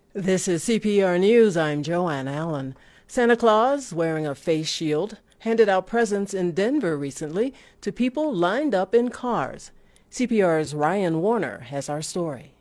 This is CPR News. I'm Joanne Allen. Santa Claus, wearing a face shield, handed out presents in Denver recently to people lined up in cars. CPR's Ryan Warner has our story.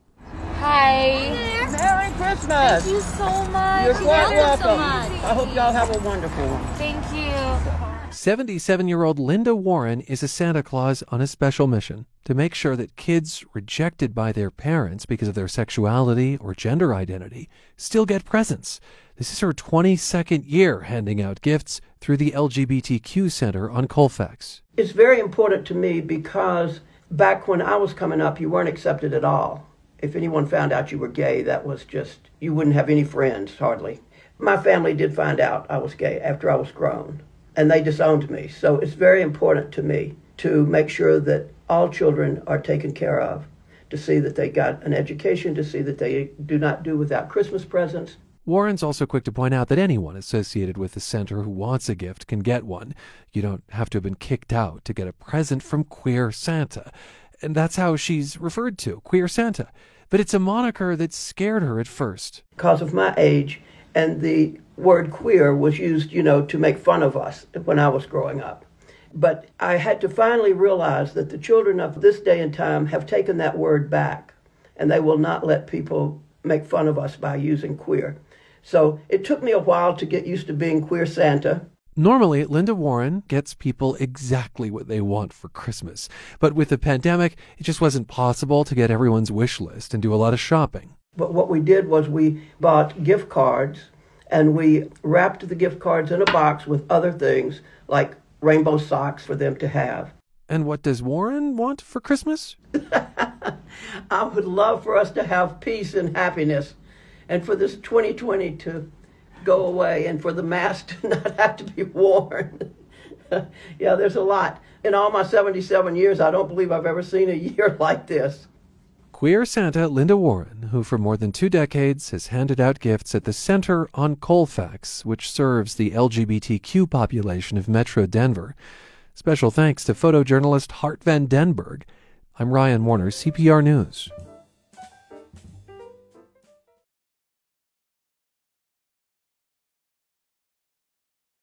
Hi. Merry Christmas. Thank you so much. You're quite welcome. So much. I hope y'all have a wonderful one. Thank you. 77-year-old Linda Warren is a Santa Claus on a special mission to make sure that kids rejected by their parents because of their sexuality or gender identity still get presents. This is her 22nd year handing out gifts through the LGBTQ Center on Colfax. It's very important to me because back when I was coming up, you weren't accepted at all. If anyone found out you were gay, that was just, you wouldn't have any friends, hardly. My family did find out I was gay after I was grown, and they disowned me. So it's very important to me to make sure that all children are taken care of, to see that they got an education, to see that they do not do without Christmas presents. Warren's also quick to point out that anyone associated with the center who wants a gift can get one. You don't have to have been kicked out to get a present from Queer Santa. And that's how she's referred to, Queer Santa. But it's a moniker that scared her at first. Because of my age, and the word queer was used, to make fun of us when I was growing up. But I had to finally realize that the children of this day and time have taken that word back, and they will not let people make fun of us by using queer. So it took me a while to get used to being Queer Santa. Normally, Linda Warren gets people exactly what they want for Christmas. But with the pandemic, it just wasn't possible to get everyone's wish list and do a lot of shopping. But what we did was we bought gift cards, and we wrapped the gift cards in a box with other things like rainbow socks for them to have. And what does Warren want for Christmas? I would love for us to have peace and happiness, and for this 2020 to go away, and for the mask to not have to be worn. Yeah, there's a lot. In all my 77 years, I don't believe I've ever seen a year like this. Queer Santa Linda Warren, who for more than 2 decades has handed out gifts at the Center on Colfax, which serves the LGBTQ population of Metro Denver. Special thanks to photojournalist Hart Van Denberg. I'm Ryan Warner, CPR News.